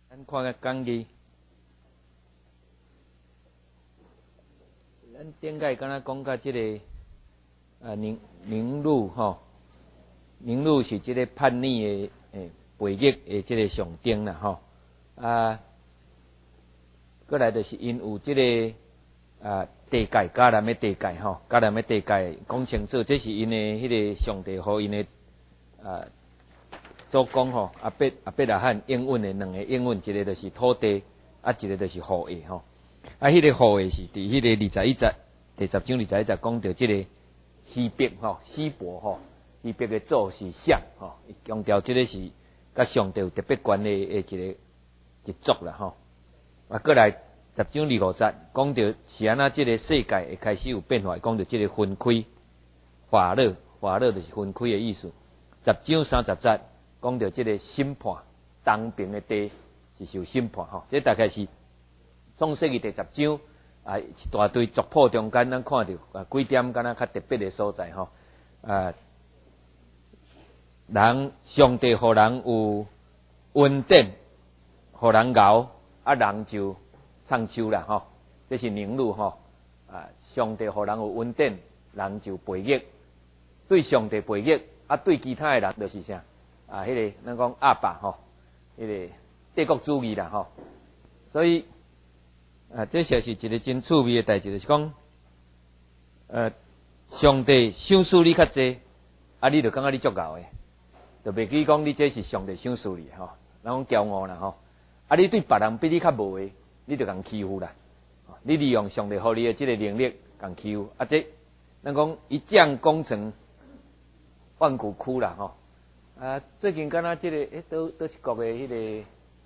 咱看个讲义，咱顶个敢若讲到即个宁禄吼，宁禄是即个叛逆的背逆的即个上顶啦吼。过来就是因有即个地界迦南的地界吼，迦南的地界讲清楚，这是因的迄个上帝和因的祖公吼，阿伯拉罕应允的两个应允，一个就是土地，一个就是后裔吼。迄个后裔是伫迄个21节第10章21节讲到即个希伯吼，希伯吼，希伯的祖是闪吼，强调即个是甲上帝有特别关系的一族啦吼。过来10章25节讲到是安那，即个世界会开始有变化，讲到即个分开，法乐就是分开的意思。10章30节讲到即个审判，东边的地是受审判吼。这大概是创世纪第10章一大堆族谱中间，咱看到几点敢若较特别的所在吼。人上帝互人有恩典，互人熬，人就唱秋啦吼。这是宁禄吼。上帝互人有恩典，人就背逆，对上帝背逆，对其他的人就是啥？迄个咱讲阿爸吼，迄个帝国主义啦吼。所以这些是一个真趣味的代志，就是讲上帝赏赐你较济，你就感觉你足够的，就袂记讲你这是上帝赏赐你吼。咱讲骄傲啦吼。你对别人比你较无的，你就共欺负啦。你利用上帝互你的这个能力共欺负，这咱讲一将功成万骨枯啦吼。最近敢若即个倒一国的迄个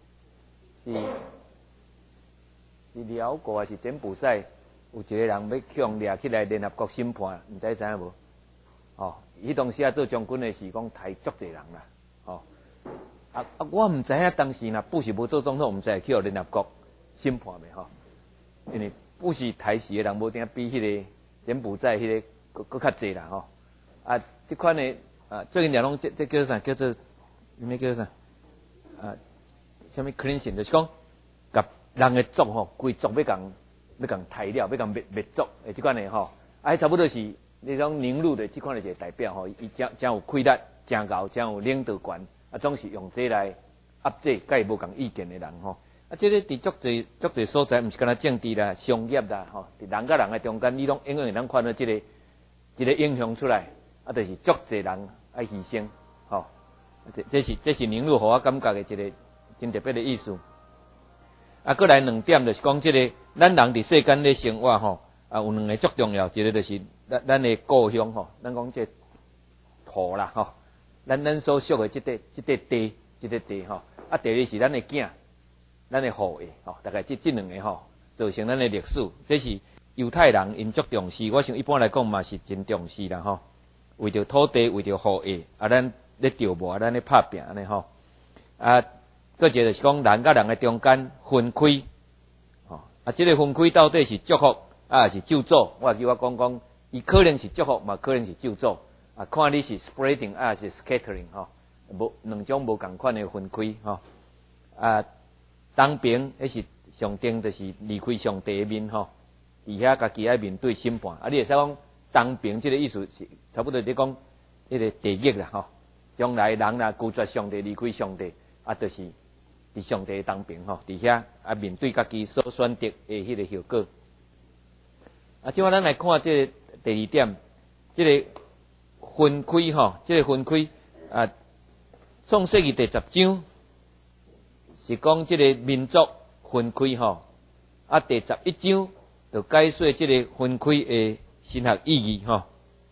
是辽国还是柬埔寨？有一个人要强掠起来联合国审判，毋知知影无？迄当时做将军的是讲杀足侪人啦。我毋知影当时若不是无做总统，毋知会去互联合国审判袂吼？因为不是杀死的人无定比迄个柬埔寨迄个搁较侪啦吼。即款的。最近俩拢这叫啥？叫做咩叫啥？什么 cleansing， 就是讲，甲人的族吼，规族要共杀了，要共灭族的即款的吼。差不多是那种宁禄的即款的一个代表吼，伊真有气力，真高，真有领导权，总是用这来压制甲伊无共意见的人吼。这个伫足侪所在，毋是干那政治啦、商业啦吼，伫人甲人的中间，你拢永远能看到一个影响出来。就是足侪人爱牺牲，吼，这是宁禄互我感觉的一个真特别的意思。过来两点就是讲，这个咱人伫世间咧生活吼，有两个足重要，一个就是咱的故乡吼，咱讲这土啦吼，咱所属的这块地吼，第二是咱的囝，咱的后裔吼，大概这两个吼，造成咱的历史，这是犹太人因足重视，我想一般来讲嘛是真重视啦吼。为着土地，为着后裔，咱咧调磨，咱咧拍拼安尼吼。搁一个就是讲人甲人的中间分开，吼。这个分开到底是祝福是咒诅？我讲，伊可能是祝福，嘛可能是咒诅。看你是 spreading 是 scattering 吼，无两种无共款的分开吼。东边迄是上顶，就是离开上帝的面吼，伫遐家己爱面对审判。你会使讲。东边这个意思是差不多在讲迄个地狱啦吼，将来人啦拒绝上帝、离开上帝，就是伫上帝的东边吼，伫遐面对家己所选择的迄个效果。即摆咱来看这个第二点，这个分开吼，这个分开创世纪第10章是讲这个民族分开吼，第11章就解说这个分开的。神学意义吼，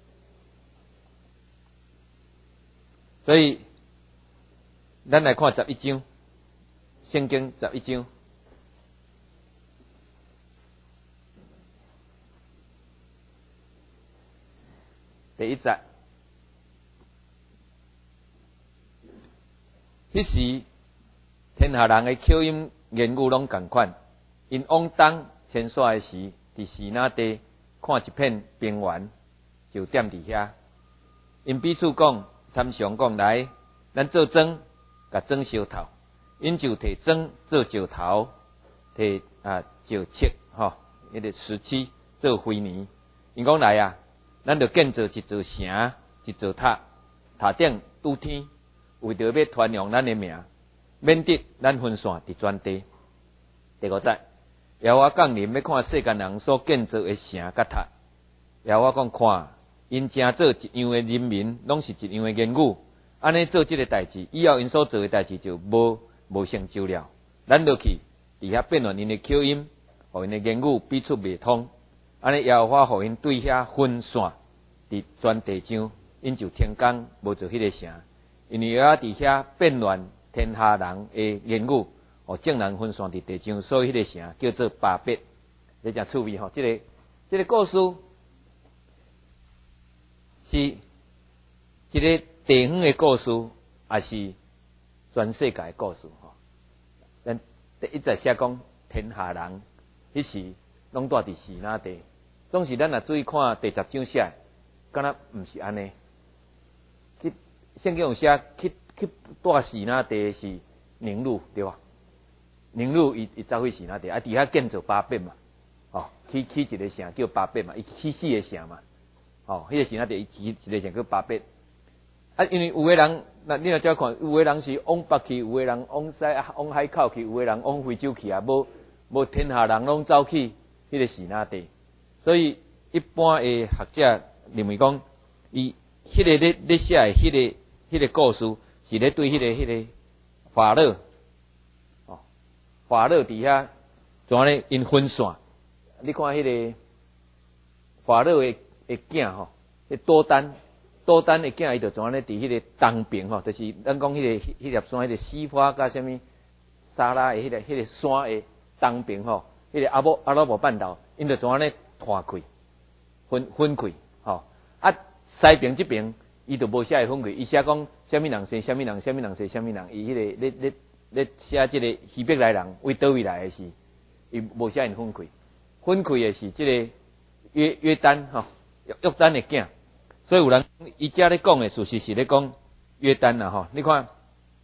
所以咱来看11章，圣经11章，第1节，迄时天下人的口音言语拢共款，因往东迁徙的时，伫西那地。看一片平原，就踮伫遐。因彼此讲，参详讲来，咱做庄，甲庄烧透。 因就摕砖做石头，摕石漆吼，迄个石漆做灰泥。因讲来啊，咱就建造一座城，一座塔，塔顶拄天，为着要传扬咱的名，免得咱分散伫全地。第五节，耶和华降临要看世间人所建造的城甲塔。耶和华讲看，因正做一样的人民，拢是一样的言语，安尼做这个代志，以后因所做的代志就无成就了。咱落去伫遐变乱因的口音，互因的言语彼此未通。安尼耶和华互因对遐分散伫全地上，因就天光无做迄个城，因为耶和华伫遐变乱天下人的言语，互众人分散伫地上，所以迄个城叫做巴别。你真趣味吼，这个故事是一个地方的故事，也是全世界的故事吼。咱第一节写讲天下人，迄时拢住伫示拿地。总是咱若注意看第10章写，敢若毋是安尼。圣经有写去住示拿地是宁路对吧？宁路伊走去示拿地，伫遐建造巴别嘛，起一个城叫巴别嘛，伊起4个城嘛，迄个示拿地伊起一个城叫巴别。因为有个人，你若照看，有个人是往北去，有个人往西往海口去，有个人往非洲去啊，无天下人拢走去迄个示拿地。所以一般的学者认为讲，伊迄个咧写的迄个故事，是咧对迄个法老，法老伫遐怎咧因分散？你看迄个法老的囝吼，迄多丹的囝，伊就怎咧伫迄个东边吼，就是咱讲迄粒山，迄个西法甲啥物沙拉的迄个山的东边吼，迄个阿拉伯半岛，因就怎咧摊开，分开，西边这边，伊就无写会分开，伊写讲啥物人生，啥物人，啥物人生，啥物人，伊迄个咧写这个希伯来人为倒位来的是，伊无写因分开，分开的是这个约丹吼，约丹的囝，所以有人伊遮咧讲的事实是咧讲约丹啦吼，你看，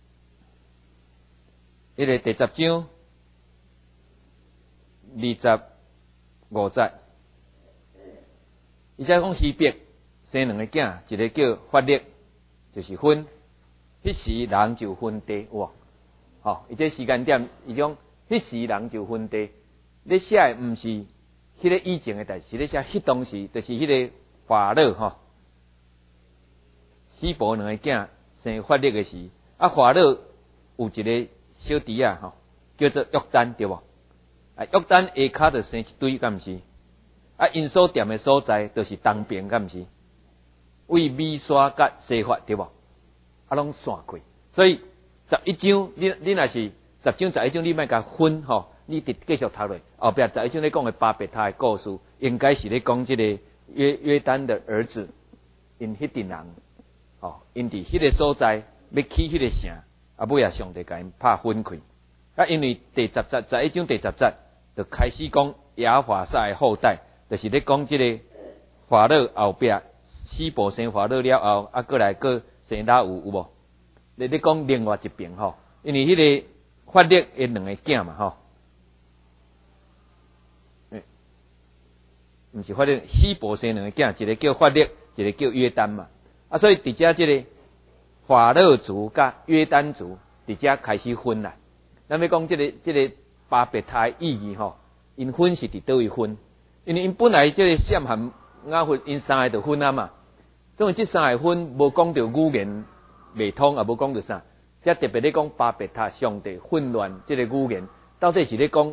迄个第10章25节。伊才讲希伯生2个囝，一个叫法勒，就是分。迄时人就分地，哇，伊这时间点，伊讲迄时人就分地。你写的毋是迄个以前的代志，你写迄当时，就是迄个法勒西伯2个囝生法勒的时，法勒有一个小弟叫做约丹，对无？约丹下骹就生一堆，敢毋是？因所踮的所在，就是东边，敢毋是？为米沙甲西法，对无？拢散开。所以11章，你若是10章11章，你莫甲分你得继续读落。后壁11章咧讲的巴别塔的故事，应该是咧讲这个约丹的儿子，因迄阵人，因伫迄个所在要起迄个城，尾上帝甲因拍分开。因为第10节11章第10节就开始讲亚法萨的后代。就是咧讲即个法老后壁，西伯生法老了后，过来生拉有无？咧讲另外一边因为迄个法勒的2个囝嘛毋是法勒，西伯生2个囝，一个叫法勒，一个叫约丹嘛。所以伫遮即个法老族甲约丹族伫遮开始分啦。咱要讲即个巴别塔的意义因分是伫倒位分？因为因本来这个闪含雅弗因3个就分啊嘛，总之这3个分无讲到语言未通，也无讲到啥，这特别咧讲巴别塔上帝混乱这个语言，到底是咧讲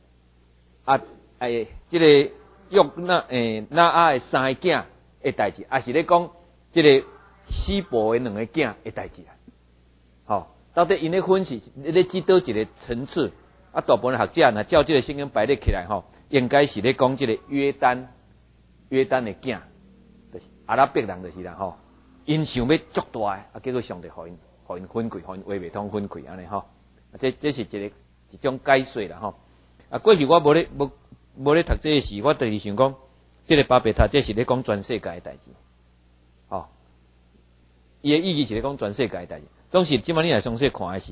这个那阿的3个囝的代志，还是咧讲这个西伯的2个囝的代志啊？到底因咧分是咧指倒一个层次？大部分学者若照这个圣经排列起来应该是咧讲这个约丹的囝，就是阿拉伯人就是啦因想要足大结果上帝互因分开，互因话未通分开安尼这是一种解说啦过去我无咧读这个时，我就是想讲，这个巴别塔这是咧讲全世界的代志，伊的意义是咧讲全世界的代志。总是即摆你来详细看的是，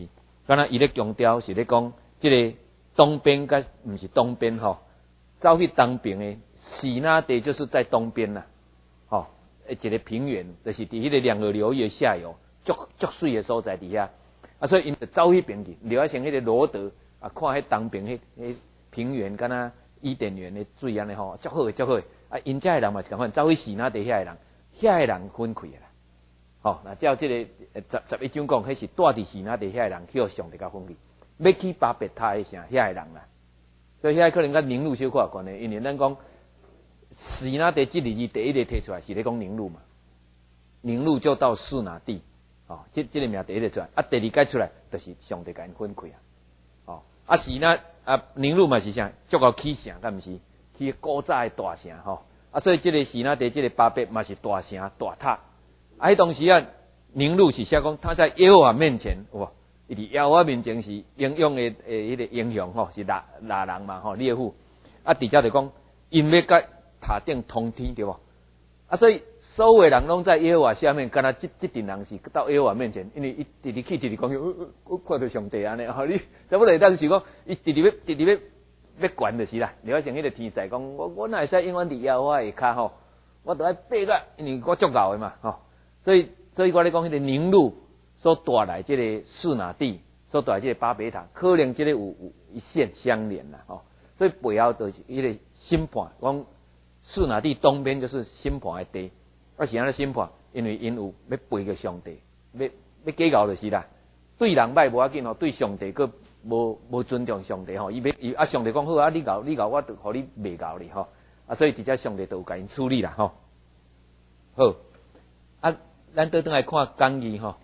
敢若伊咧强调是咧讲，即个东边甲毋是东边吼，走去东边诶，喜那地就是在东边啦，吼，一个平原，就是伫迄个两河流域下游，足水诶所在伫遐，啊，所以因就走迄边去，留下像迄个罗德啊，看迄东边迄平原，敢若伊甸园诶水安尼吼，足好诶，足好诶，啊，因遮诶人嘛是共款，走去喜那地遐诶人，遐诶人分开啦。吼，那照这个11章讲，迄是住伫喜那地遐人，去互上帝甲分去，要去巴别塔诶啥遐诶人啦。所以遐可能甲宁路小可有关系，因为咱讲喜那地这字第一个提出来是咧讲宁路嘛，宁路就到示拿地，哦，这个名第一个出来，啊，第二解出来就是上帝甲因分开啊，哦，啊喜那啊宁路嘛是啥，足够起城，敢毋是？去古早诶大城吼，啊，所以这个喜那地这个巴别嘛是大城大塔。啊，迄当时啊，宁路是写讲他在耶和华面前，哇，伊伫耶和华面前是英勇诶迄个英雄吼，是拿人嘛吼，猎户。啊，伫遮就讲，因要甲塔顶通天对无？啊，所以所有诶人拢在耶和华下面，敢若这阵人是到耶和华面前，因为伊直直去直直讲，我看到上帝安尼，吼你，差不多当时讲，伊直直要悬就是啦。了像迄个天使讲，我哪会使永远伫耶和华下骹吼？我都爱爬个，因为我足够诶嘛吼。所以我咧讲，迄个宁路所带来这个示拿地，所带来这个巴别塔，可能这个有一线相连啦，吼。所以背后就是迄个审判，讲示拿地东边就是审判的地，啊是安尼审判，因为因有要背个上帝，要计较就是啦。对人歹无要紧吼，对上帝佫无尊重上帝吼，伊啊上帝讲好啊，你搞我就互你袂搞你吼，啊所以直接上帝就有甲因处理啦吼。好，啊。咱倒转来看讲义吼，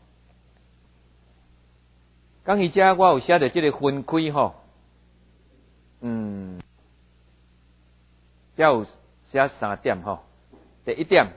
讲义遮我有写着即个分开吼，遮有写3点吼。第一点，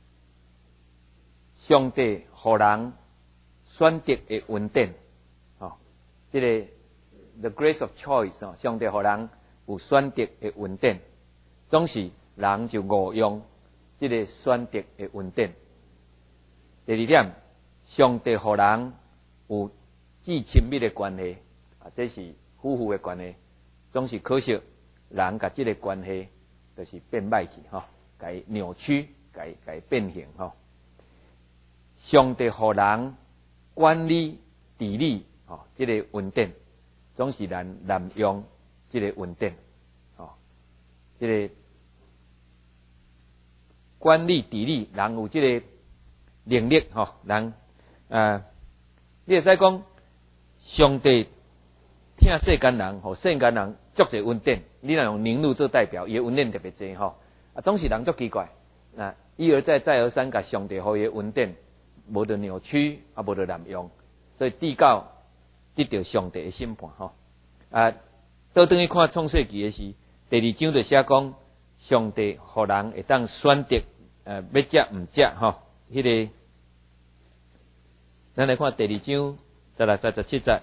上帝互人选择的恩典，吼，即个 the grace of choice 吼，上帝互人有选择的恩典，总是人就误用即个选择的恩典。第二点，上帝互人有至亲密的关系，啊，这是夫妇的关系，总是可惜人甲这个关系就是变歹去吼，甲伊扭曲，甲伊变形吼。上帝互人管理治理吼，这个恩典，总是人滥用这个恩典，吼，这个管理治理人有这个能力吼，人你会使讲上帝听世间人吼，世间人足侪恩典，你若用宁路做代表，伊恩典特别侪吼，啊，总是人足奇怪，啊，一而再再而三甲上帝互伊恩典，无得扭曲，啊，无得滥用，所以地告得到上帝的审判吼，啊，倒转去看创世纪的时，第2章就写讲上帝互人会当选择，要食毋食吼，迄个。咱来看第2章16节、17节。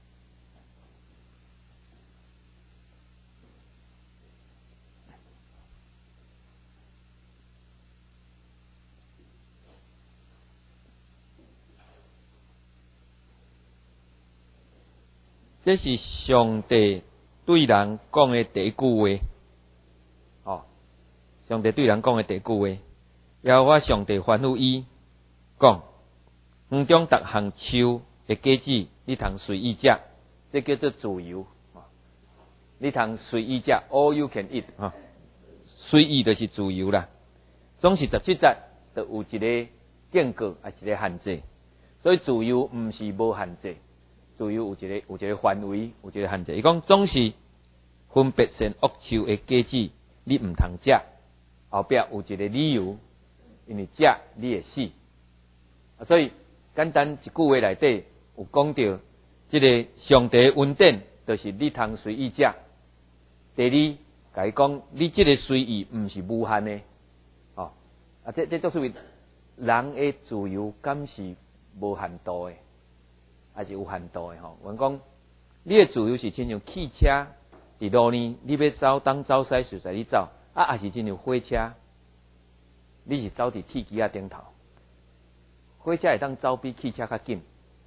这是上帝对人讲的第一句话。哦，上帝对人讲的第一句话，耶和华上帝吩咐伊讲。园中逐项树的果子，你通随意食，这叫做自由。你通随意食 ，all you can eat 哈，随意就是自由啦。总是17节就有一个警告，啊一个限制。所以自由毋是无限制，自由有一个范围，有一个限制。伊讲总是分别善恶树的果子，你毋通食。后壁有一个理由，因为食你会死。所以简单一句话内底有讲到，这个上帝的恩典就是你通随意食。第二，甲伊讲，你这个随意毋是无限的，哦，啊，这足属于人的自由，敢是无限度的，还是有限度的吼？阮讲，你的自由是亲像汽车伫路呢，你要走东走西随在你走，啊，还是亲像火车，你是走伫铁机仔顶头。火车会当走比汽车较紧，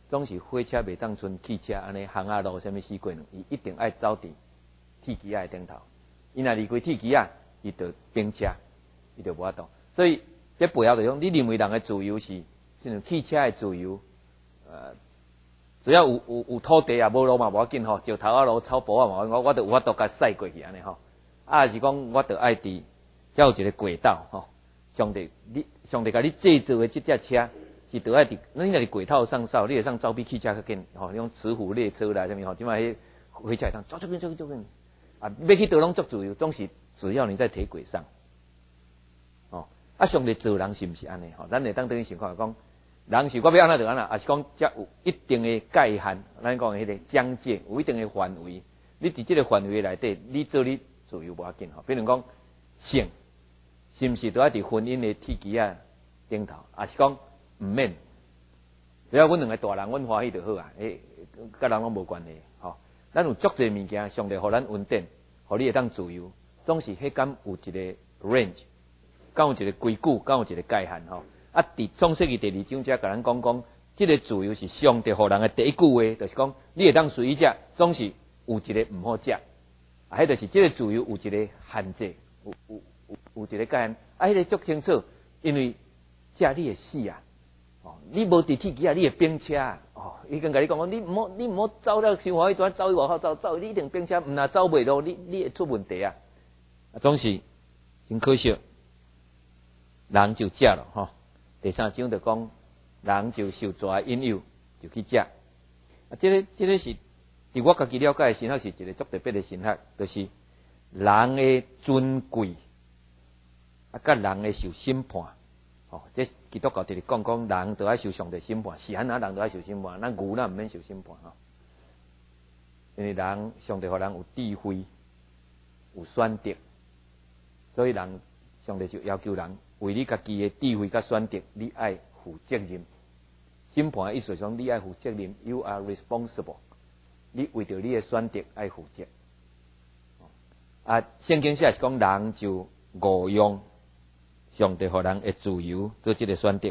总是火车袂当剩汽车安尼行啊路，啥物死过呢？伊一定爱走伫铁机仔顶头。伊若离开铁机仔，伊就冰车，伊就无法度。所以这背后就讲，你认为人的自由是像汽车的自由？只要有土地啊，无路嘛无要紧吼，石头啊路、草坡啊嘛，我就有法度甲驶过去安尼吼。啊，是讲我着爱伫才有一个轨道吼。上帝甲你制造的这架车是着爱伫，你若伫轨道上走，你会上走比汽车较紧吼。你讲磁浮列车啦，啥物吼，即摆迄火车会当走足紧。啊，要去倒拢足自由，总是只要你在铁轨上。哦，啊，上帝做人是毋是安尼吼？咱会当等于想看讲。人是我要安怎就安怎，也是讲才有一定的界限，咱讲迄个疆界，有一定的范围。你伫这个范围内底，你做你自由无要紧吼。比如讲性，是毋是都要伫婚姻的铁机啊顶头？也是讲毋免，只要阮两个大人，阮欢喜就好啊。甲人拢无关系吼。咱有足侪物件，上帝互咱稳定，互你会当自由，总是迄敢有一个 range， 敢有一个规矩，敢有一个界限吼。啊！伫创世纪第2章才甲咱讲，这个自由是上帝互人的第一句话，就是讲你会当随意食，总是有一个毋好食。啊，迄就是这个自由有一个限制，有一个界限。啊，迄个足清楚，因为食你会死啊！哦，你无伫铁机啊，你会冰车啊！哦，伊跟甲你讲，你毋好走了伤欢喜，怎走去外口走，你一定冰车，毋若走袂落，你会出问题啊！总是真可惜，人就食了吼。第3章就讲，人就受蛇引诱，就去食。啊，这个是，伫我家己了解的神学是一个足特别的神学，就是人的尊贵，啊，甲人的受审判。哦，这基督教直直讲人都要受上帝审判，是安那人都要受审判，咱牛咱毋免受审判吼。因为人上帝互人有智慧，有选择，所以人上帝就要求人。为你家己的智慧甲选择，你爱负责任。审判的意思上，你爱负责任 ，You are responsible。你为着你的选择爱负责。啊，圣经写是讲人就误用上帝互人的自由做这个选择。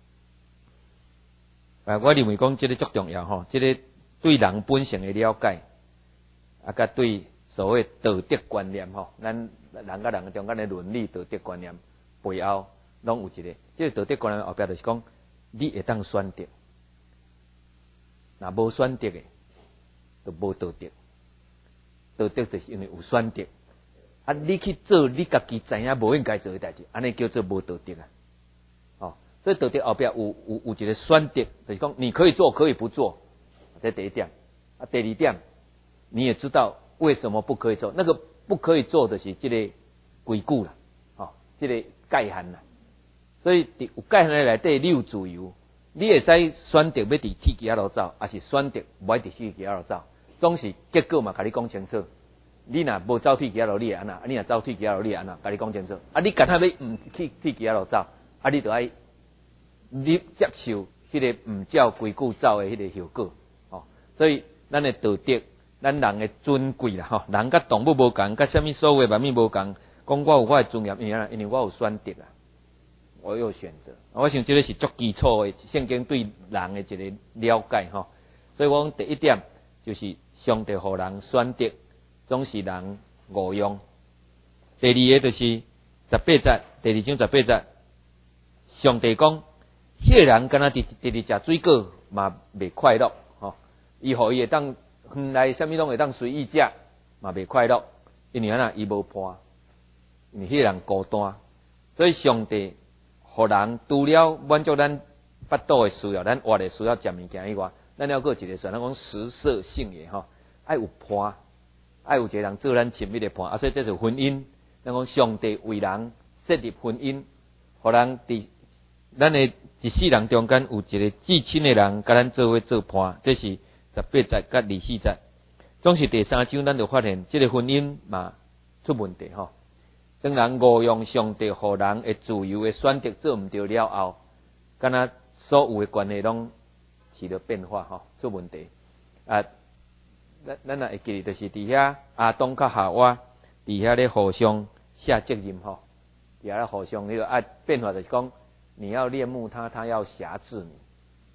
啊，我认为讲这个足重要吼，这个对人本性的了解，啊，甲对所谓道德观念吼，咱人甲人中间的伦理道德观念。背后拢有一个，这个道德观念后壁就是讲，你会当选择，若无选择的，就无道德。道德就是因为有选择，啊，你去做你家己知影无应该做的代志，安尼叫做无道德啊。哦，所以道德后壁有一个选择，就是讲你可以做，可以不做，这第一点。啊，第2点，你也知道为什么不可以做，那个不可以做的是这个规矩啦，哦，这个。界限啦，所以有界限的内底，你有自由，你会使选择要伫铁机仔路走，还是选择无爱伫铁机仔路走，总是结果嘛，甲你讲清楚。你若无走铁机仔路，你会安那？你若走铁机仔路，你会安那？甲你讲清楚。啊，你干那要毋去铁机仔路走，啊，你就爱你接受迄个毋照规矩走的迄个后果。哦，所以咱的道德，咱人的尊贵啦，吼，人甲动物无共，甲什么所谓万物无共。讲我有我的尊严，因为我有选择啊，我有选择。我想这个是足基础的圣经对人的一个了解吼。所以我讲第1点就是上帝互人选择，总是人误用。第2个就是18节，第2章18节，上帝讲，迄个人敢若直食水果嘛袂快乐吼，伊互伊会当园内啥物拢会当随意食嘛袂快乐，因为安那伊无伴。因为迄个人孤单，所以上帝互人除了满足咱腹肚的需要，咱活的需要食物件以外，咱要有一个咱讲食色性也吼，爱有伴，爱有一个人做咱亲密的伴，啊，所以这就是婚姻。咱讲上帝为人设立婚姻，互人伫咱的一世人中间有一个至亲的人，甲咱做伙做伴，这是18节甲24节。总是第3章，咱就发现这个婚姻嘛出问题吼。当人误用上帝互人的自由的选择做毋对了后，敢若所有的关系拢起了变化吼，出问题。啊，咱也会记得，就是伫遐亚当甲夏娃伫遐咧互相下责任吼，伫遐互相迄个变化就是讲，你要恋慕他，他要辖制你。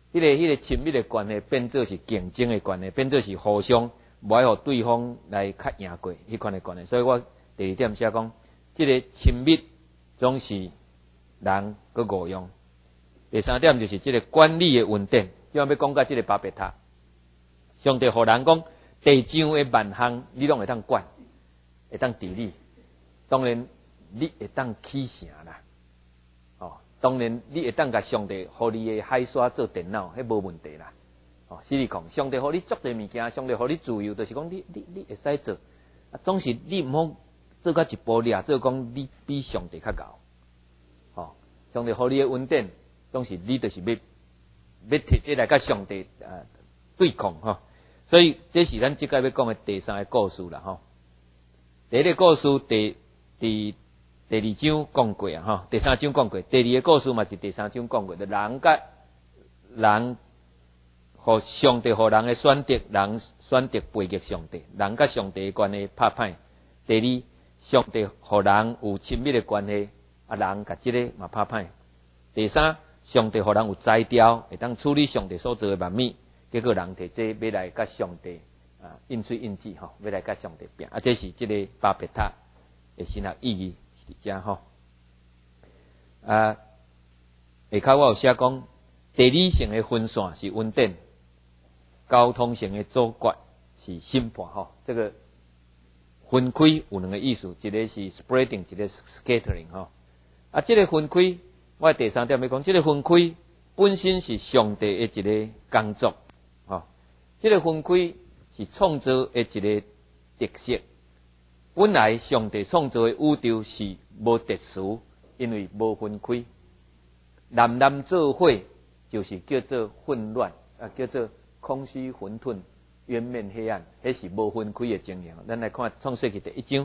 迄个亲密的关系变做是竞争的关系，变做是互相无爱互对方来较赢过迄款的关系。所以我第二点写讲，这个亲密总是人个误用。第三点就是这个管理的稳定，就要讲到这个巴别塔，上帝互人讲地上的万项，你拢会当管，会当治理。当然，你会当起城啦。当然，你会当甲上帝互你的海沙做电脑，迄无问题啦。是你讲，上帝互你足多物件，上帝互你自由，就是讲你会使做。总是你毋好做到一步掠，做讲你比上帝较高。上帝互你的稳定，总是你就是要摕这来甲上帝对抗所以这是咱即个要讲的第三个故事啦第一个故事第二章讲过第三章讲过，第二个故事嘛是第三章讲过，就人互上帝互人的选择，人选择背逆上帝，人甲上帝的关系拍歹。第二，上帝互人有亲密的关系，人甲这个嘛拍歹。第三，上帝互人有才调，会当处理上帝所做的万物，结果人摕这要来甲上帝应水应记要来甲上帝拼这是这个巴别塔的神学意义是遮下骹我有写讲，地理性的分线是稳定，交通性的阻隔是审判这个分开有两个意思，一个是 spreading， 一个是 scattering 这个分开，我第三点要讲，这个分开本身是上帝的一个工作这个分开是创造的一个特色。本来上帝创造的宇宙是无特殊，因为无分开。蓝做伙就是叫做混乱叫做空虚混沌、渊面黑暗，迄是无分开的情形。咱来看创世纪第1章。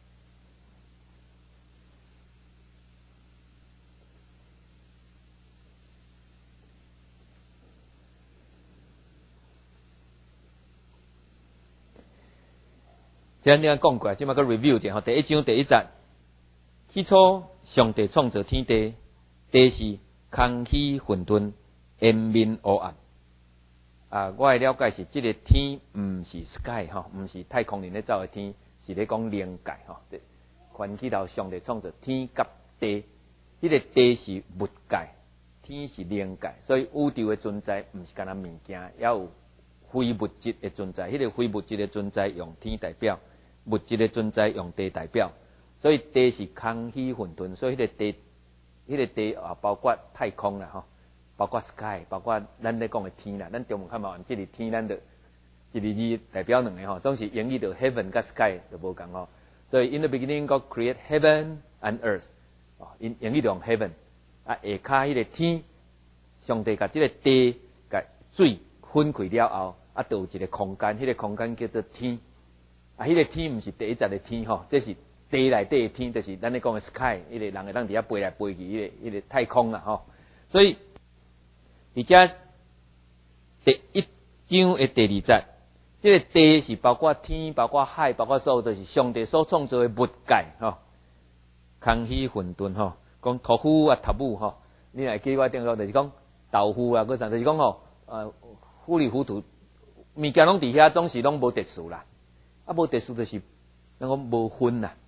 咱讲过，即马个 review 者第1章第1节，起初上帝创造天地，地是空虚混沌、烟面黑暗。我的了解是，这个天毋是 sky 毋是太空人咧走的天，是咧讲灵界关起头上帝创造天甲地，迄个地是物界，天是灵界，所以宇宙的存在毋是干那物件，也有非物质的存在。迄个非物质的存在用天代表，物质的存在用地代表。所以地是空虚混沌，所以迄个地包括太空啦包括 sky， 包括咱咧讲的天啦。咱中文较麻烦，即个天咱就一个字代表两个总是英语就 heaven 甲 sky 就无共所以 in the beginning God create heaven and earth， 英语就用 heaven， 下骹迄个天，上帝甲即个地甲水分开了后，就有一个空间，迄个空间叫做天。迄个天毋是第一节的天这是地内底的天，就是咱咧讲的 sky， 迄个人会当伫遐飞来飞去，迄个太空啦所以而且第1章的第2节，这个地是包括天、包括海、包括所有，就是上帝所创造的物界空虚混沌讲土夫塔木你若记我顶个就是讲豆腐搁啥，就是讲糊里糊涂，物件拢伫遐，总是拢无特殊啦。无特殊就是咱讲无分啦。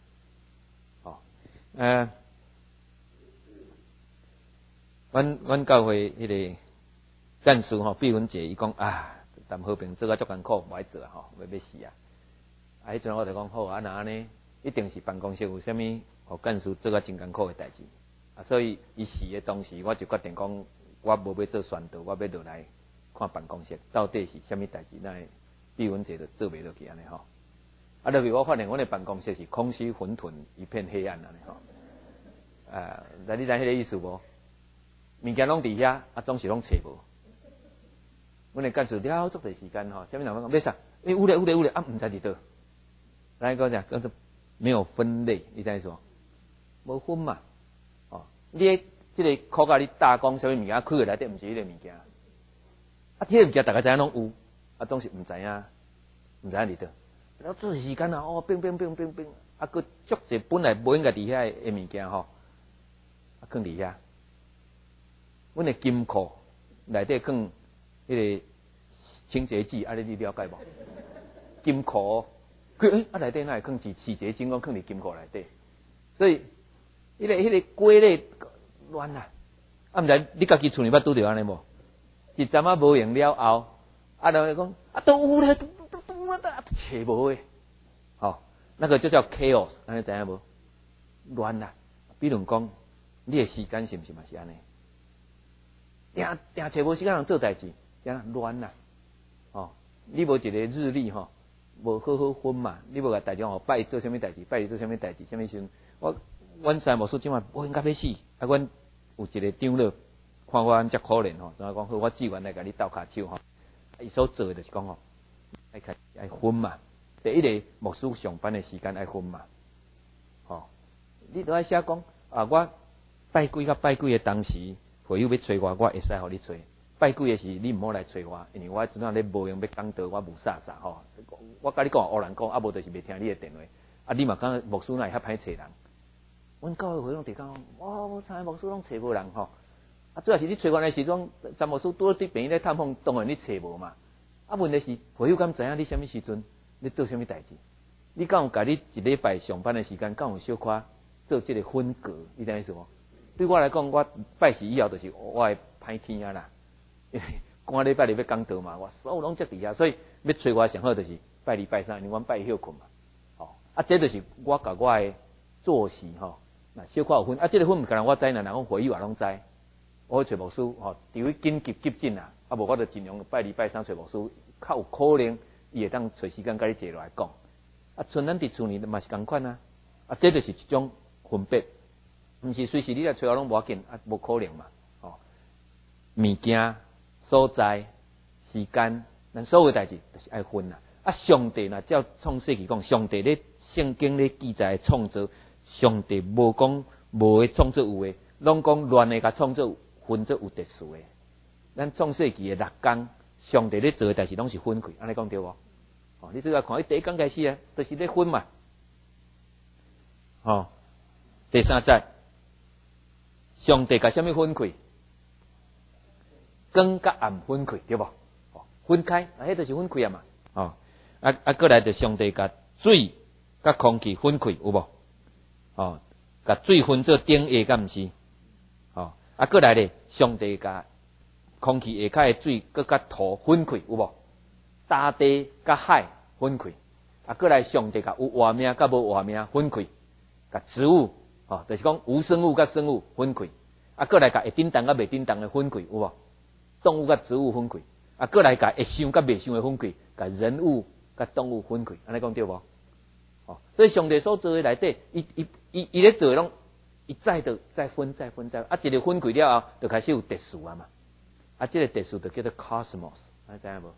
阮教会迄个干事毕文杰伊讲谈和平做甲足艰苦，无爱做要死迄阵我就讲好那安尼一定是办公室有啥物互干事做甲真艰苦的代志所以伊死的当时，我就决定讲我无要做宣导，我要落来看办公室到底是啥物代志，那毕文杰就做袂落去安尼落去我发现阮的办公室是空虚混沌一片黑暗安尼你知迄个意思无？物件拢伫遐总是拢找无。阮的干事了足侪时间啥物人讲要啥？有咧毋知伫倒。咱讲啥叫做没有分类，你知说？无分嘛你即个考甲你大讲啥物物件，开个内底毋是迄个物件。迄个物件大家知影拢有，总是毋知影伫倒。了做时间冰，佫足侪本来无应该伫遐的物件放伫遐。阮的金库内底放迄个清洁剂，你了解无？金库，佢内底哪会放洗洁精，讲放伫金库内底，所以迄个龟咧乱啊！毋知你家己厝里捌拄着安尼无？一阵仔无用了后，人讲都有咧，都找无诶，那个就叫 chaos， 安尼知影无？乱啊！比如讲，你诶时间是毋是嘛是安尼？定找无时间通做代志，乱啊！你无一个日历无好好分嘛？你无甲大家拜日做啥物代志，拜日做啥物代志，啥物时阵？阮师无叔即晚无闲甲要死，阮有一个长老看我遮可怜怎样讲好？我志愿来甲你斗骹手伊所做诶就是讲爱分嘛。第一个牧师上班诶时间爱分嘛。你都爱写讲我拜鬼甲拜鬼诶当时，会友要找我会使互你找。拜鬼诶时，你毋好来找我，因为我阵仔咧无用要讲道，我无啥我甲你讲黑人讲，无就是袂听你诶电话。你嘛讲牧师哪会遐歹找人？阮教会会拢伫讲，我参牧师拢找无人主要是你找我诶时阵，詹牧师拄伫病院咧探访，当然你找无嘛。问题是会友敢知影你啥物时阵咧做啥物代志？你敢有甲你一礼拜上班诶时间，敢有小可做即个分隔？你知影意思无？对我来讲，我拜四以后就是我会歹天啊啦。因为赶礼拜日要讲道嘛，我所有拢接伫遐，所以要找我上好就是拜二拜三，因为阮拜休困嘛。这就是我甲我诶作息那小可有分这个分毋干我知啦，人讲会友也拢知。我找牧师除非紧急急诊啦，无我就尽量拜二拜三找牧师，较有可能伊会当找时间甲你坐落来讲。像咱伫厝里嘛是共款啊。这就是一种分别，毋是随时你来找我拢无要紧无可能嘛。物件、所在、时间，咱所有代志都是爱分啦。上帝呐，照创世纪讲，上帝咧圣经咧记载创造，上帝无讲无诶创造有诶，拢讲乱诶甲创造分做有特殊诶。咱创世纪诶6天，上帝咧做诶代志拢是分开，安尼讲对无？你只要看伊第一天开始都是咧分嘛。第3节，上帝甲啥物分开？光甲暗分开，对无？分开，迄就是分开啊嘛。过来就上帝甲水甲空气分开，有无？甲水分做顶下，敢毋是？过来咧，上帝甲空气下骹诶水，佮甲土分开，有无？大地甲海分开。过来上帝甲有活命甲无活命分开，甲植物，就是讲无生物甲生物分开。过来甲会叮当甲袂叮当诶分开，有无？动物甲植物分开。过来甲会想甲袂想诶分开，甲人物甲动物分开，安尼讲对无？所以上帝所做诶内底，伊咧做拢一再的再分，一个分开了后，就开始有特殊啊嘛。这个特殊就叫做 cosmos， 知影无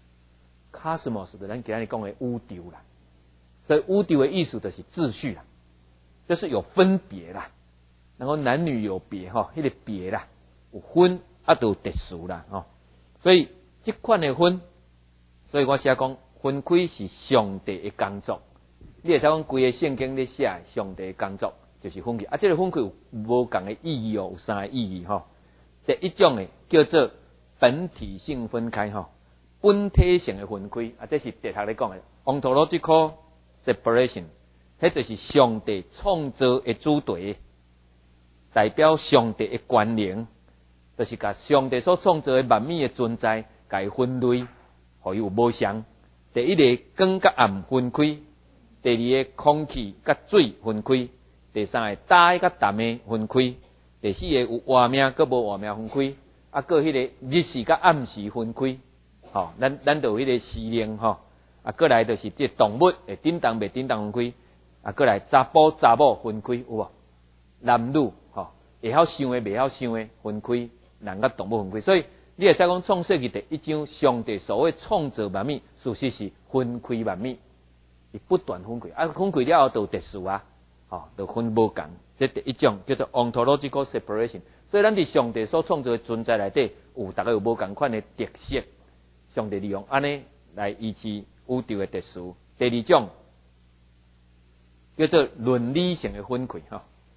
？cosmos 就咱今日讲诶宇宙啦。所以宇宙诶意思就是秩序啦，就是有分别啦，然后男女有别迄个别啦，有分就有特殊啦所以这款诶分，所以我写讲分开是上帝诶工作。你会使讲规个圣经咧写上帝诶工作就是分开。这个分开有无共诶意义有3个意义第一种诶叫做本体性分开本体性诶分开这是哲学咧讲诶 ontological separation， 迄就是上帝创造诶主题，代表上帝诶权能，就是甲上帝所创造诶万物诶存在，甲伊分类，互伊有无相。第一个光甲暗分开，第二个空气甲水分开，第三个大甲淡诶分开，第四个有活命甲无活命分开，搁迄个日时甲暗时分开。咱就有迄个时令过来就是这动物会叮当袂叮当分开，过来查甫查某分开有无？男女会晓想诶袂晓想诶分开，人甲动物分开。所以你会使讲创世纪第1章，上帝所谓创造万物，事实是分开万物，伊不断分开。分开了后就有特殊就分无共。这第1种叫做 ontological separation。所以咱伫上帝所创造诶存在内底，大概有无共款诶特色。上帝利用安尼来维持宇宙诶特殊。第2种叫做伦理性诶分开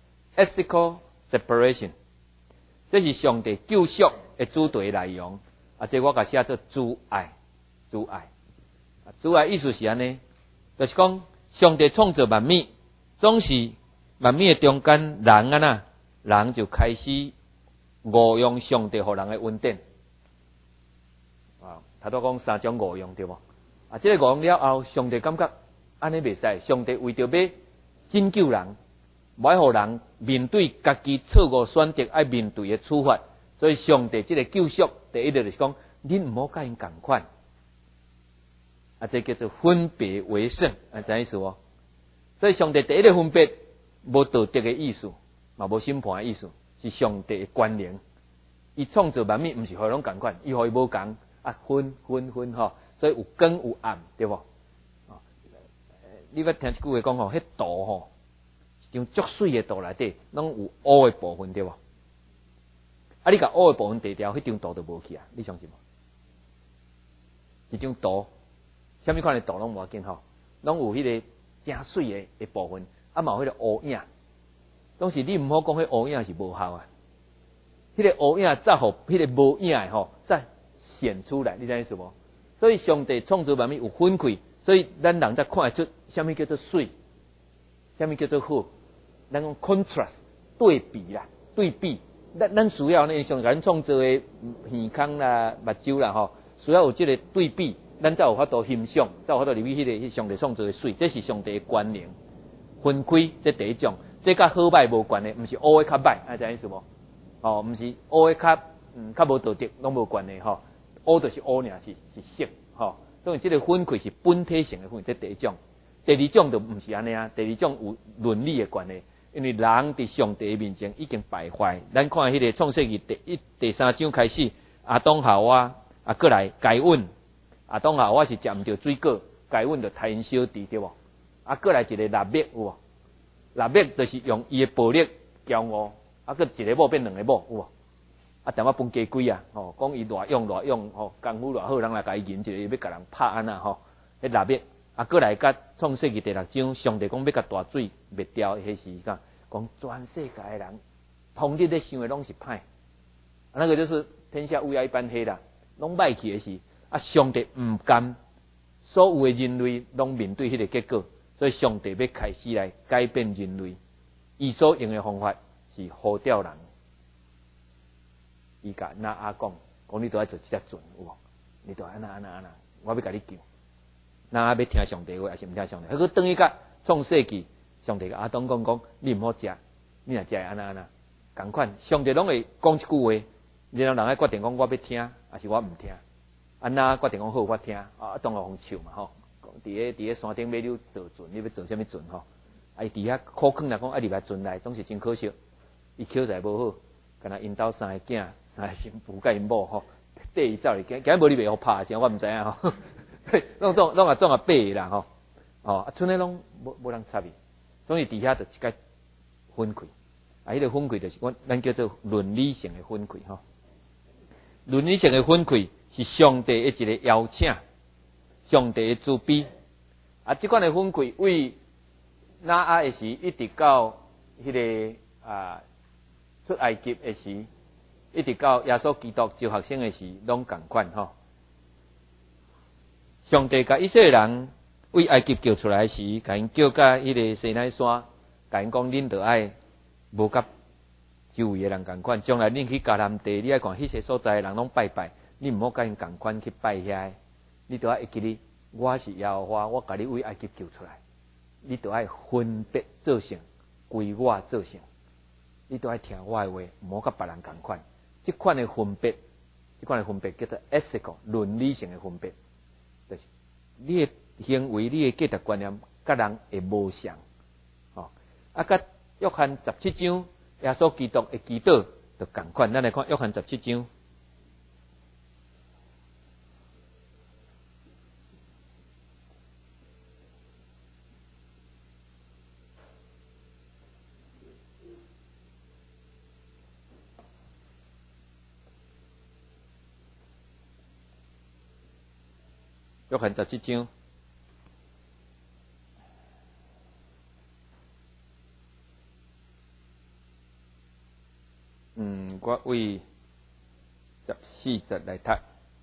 ethical separation， 这是上帝救赎诶主题内容。 这我甲写做主爱，主爱，主爱意思是安尼，就是讲上帝创造万物，总是万物的中间人啊呐，人就开始误用上帝互人的恩典。头拄讲三种误用对无？这个误用了后，上帝感觉安尼袂使，上帝为着要拯救人，唔爱互人面对家己错误选择爱面对的处罚，所以上帝这个救赎第一就是讲，恁唔好甲因共款，这叫做分别为圣，知意思无？所以上帝第一个分别，无道德的意思，嘛无审判的意思，是上帝的关联。伊创造万物，唔是互拢共款，伊互伊无共。分吼，所以有光有暗，对无？你捌听一句话讲吼，迄道吼，一张足水的道内底，拢有乌的部分，对无？你甲乌的部分除掉，迄张道就无去啊！你相信无？一张道，什么款的道拢无要紧吼，拢有迄个正水的部分，嘛有迄个乌影。当时你毋好讲迄乌影是无效啊，迄个乌影则互迄个无影的吼，再显出来，你知意思无？所以上帝创造万物有分开，所以咱人才看得出什么叫做水，什么叫做好。咱讲 contrast 对比啦，对比。咱需要呢，上咱创造的耳孔啦、目睭啦，吼，需要有这个对比，咱才有法度欣赏，才有法度入去迄个上帝创造的水，这是上帝的关联。分开这第一种，这甲好歹无关的，毋是乌的较歹，知意思无？哦，毋是乌的较较无道德，拢无关的吼。乌就是乌尔，是色，吼。所以这个分开是本体性的分，这第一种。第二种就毋是安尼啊，第二种有伦理的关系，因为人伫上帝的面前已经败坏。咱看迄个创世纪第3章开始，亚当夏娃过来该隐，亚当夏娃是食毋着水果，该隐就杀因小弟对无？过来一个拉灭有无？拉灭就是用伊的暴力骄傲，个一个某变两个某有无？但我分家规啊，吼，讲伊偌勇，吼，功夫偌好，人来甲伊赢一个，要甲人拍安那吼，迄拉灭过来甲创世纪第6章，上帝讲要甲大水灭掉，迄时讲全世界的人，统日咧想的拢是歹，那个就是天下乌鸦一般黑啦，拢歹去的是上帝唔甘，所有的人类拢面对迄个结果，所以上帝要开始来改变人类，伊所用的方法是呼召人。伊甲那阿讲你都要做这只船，有无？你都安那，我要甲你救。那阿要听上帝话，还是毋听上帝？迄个等于甲创世纪，上帝甲阿当讲，你毋好食，你若食会安那，共款。上帝拢会讲一句话，然后人爱决定讲我要听，还是我毋听。那决定讲好，我听。当然互笑嘛吼。伫个山顶买溜做船，你要做什么船吼？伊伫遐苦劝来讲，入来船内总是真可惜，伊口才无好，敢若因兜3个囝。新妇甲因某吼，缀伊走哩，今日无你袂好拍，是我毋知影吼。拢总啊爬啦吼，剩诶拢无人插伊，所以伫遐就一概分开。迄个分开就是咱叫做伦理性的分开吼。伦理性的分开是上帝的一个邀请，上帝的慈悲。即款的分开为那的时一直到迄个出埃及的时。一直到耶稣基督招学生的时，拢共款吼。上帝甲以色列人为埃及救出来的时，甲因叫甲迄个西奈山，甲因讲恁着爱无甲周围的人共款。将来恁去迦南地，你爱看迄些所在的人拢拜拜，你毋好甲因共款去拜遐。你着爱会记哩，我是耶和华，我甲你为埃及救出来。你着爱分别做成，归我做成。你着爱听我的话，毋好甲别人共款。这款的分别叫做 ethical 伦理性的分别，就是你的行为、你的价值观念，甲人会无相。甲约翰17章，耶稣基督的祈祷就共款。咱来看约翰17章。约翰17章，我为14节来读。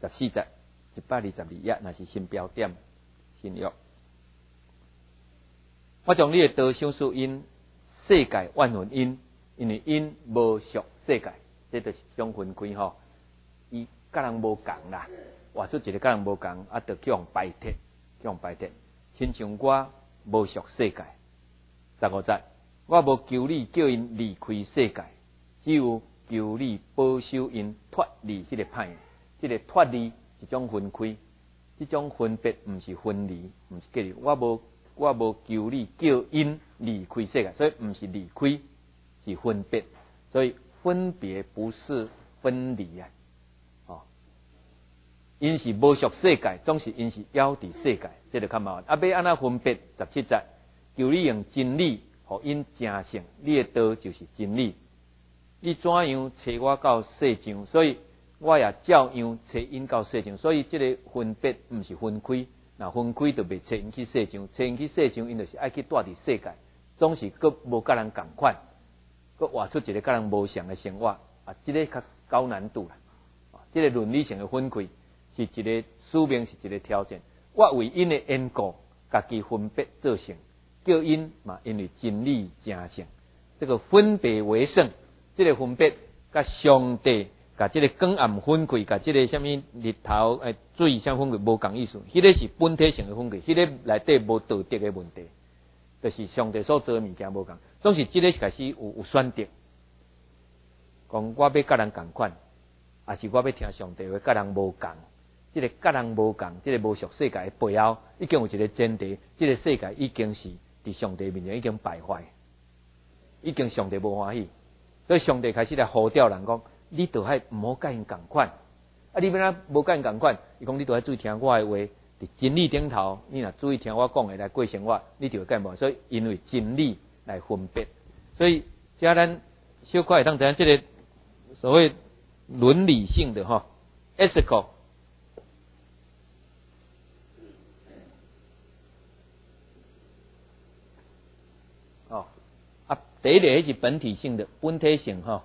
14节122页，那是新标点新约。我将你的道想属因，世界万分因，因为因无属世界，这就是种分开吼。伊甲人无共啦，活出一个甲人无共，啊，就叫人排斥，叫人排斥。亲像我无属世界，15节，我无求你叫因离开世界，只有求你保守因脱离迄个歹的。这个脱离一种分开，这种分别毋是分离，毋是隔离。我无求你叫因离开世界，所以毋是离开，是分别。所以分别不是分离啊！哦，因是无属世界，总是因是要伫世界，这就较麻烦。要安怎分别？17节，求你用真理，互因正性。你的道就是真理。你怎样找我到世上，所以我也照样找因到世上。所以这个分别毋是分开，那分开就袂找因去世上，找因去世上，因就是爱去住伫世界，总是佫无甲人共款，佫活出一个甲人无相的生活啊！这个较高难度啦。这个伦理性的分开是一个使命，是一个挑战。我为因的缘故，家己分别做成，叫因嘛，因为真理正性。这个分别为圣，这个分别甲上帝，甲这个光暗分开，甲这个什么日头水相分开无共意思。迄个是本体性的分开，迄个内底无道德的问题，就是上帝所做的物件无共。总是这个开始有选择，讲我要甲人共款。还是我要听上帝话，甲人无共，这个甲人无共，这个无属世界的背后，已经有一个前提，这个世界已经是伫上帝面前已经败坏，已经上帝无欢喜，所以上帝开始来呼召人讲：你著爱毋好甲因共款，啊，你要哪无甲因共款？伊讲你著爱注意听我的话，伫真理顶头，你若注意听我讲的来过生活，你就会甲因无。所以因为真理来分别，所以遮咱小可会当知影这个所谓伦理性的哈 ，ethical， 哦，啊，第一个是本体性的本体性哈，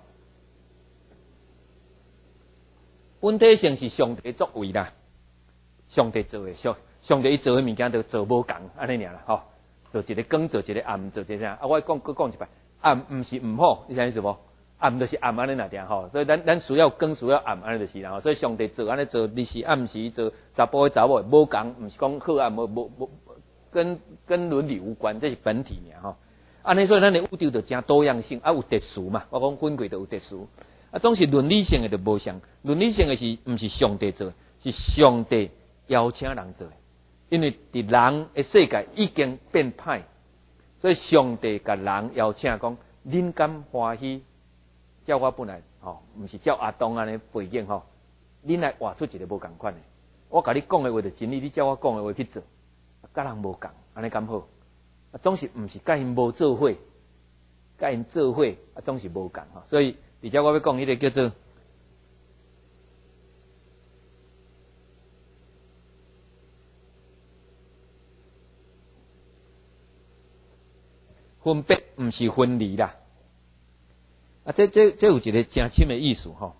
本体性是上帝作为啦，上帝做的，上帝伊做的物件都做无共，安尼尔啦，吼，做一个光，做一个暗，做一个啥？啊，我讲一摆，暗毋是毋好，你知意思无？暗就是暗安尼那点吼，所以咱需要光，需要暗安尼就是啦。所以上帝做安尼做，日时暗时做，查甫的查某无共，毋是讲好暗无跟伦理无关，这是本体尔吼。安尼所以咱的宇宙就真多样性，啊有特殊嘛，我讲分开就有特殊。啊，总是伦理性的就无相，伦理性的是毋是上帝做，是上帝邀请人做的。因为伫人的世界已经变歹，所以上帝甲人邀请讲，恁敢欢喜？照我本来吼，毋是照阿当安尼背景吼，恁来活出一个无共款的。我甲你讲的话就真理，你照我讲的话去做，甲人无共，安尼敢好？啊，总是毋是甲因无做伙，甲因做伙啊，总是无共吼。所以，而且我要讲迄个叫做分别，毋是分离啦。啊，这有一个真深的意思吼。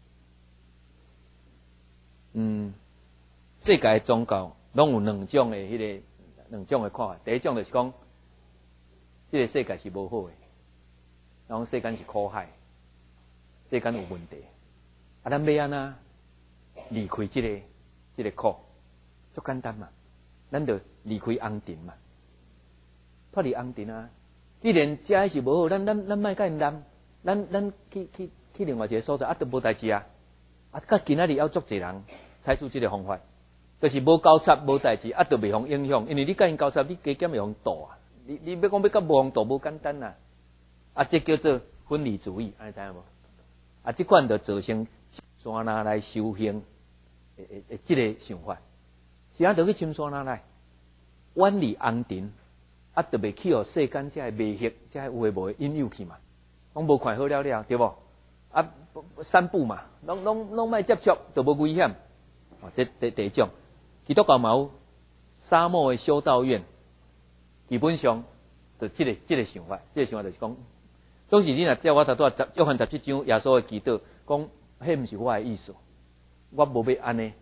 世界的宗教拢有两种的看法。第一种就是讲，这个世界是无好的，然后世间是苦海，世间有问题。啊，咱要安怎离开这个苦？足简单嘛，咱就离开红尘嘛，脱离红尘啊。既然遮是无好，咱莫甲因揽。咱去另外一个所在，啊，都无代志啊！啊，甲今仔日要足侪人采取这个方法，就是无交叉无代志，啊，都袂互影响，因为你甲因交叉，你加减会互倒啊！你要讲要甲无互倒，无简单啊！啊，这叫做分离主义，安尼知影无？啊，这款就造成山哪来修行这个想法，是啊，就去深山哪来远离红尘，啊，就袂去互世间这迷惑，这有诶无诶引诱去嘛。拢无看好了，对无？啊，散步嘛，拢莫接触，就无危险。哦，这第一种，基督教嘛有沙漠的修道院，基本上就这个想法，这个想法就是讲，总是你若叫我头拄约翰17章耶稣的祈祷，讲迄毋是我的意思，我无要安尼，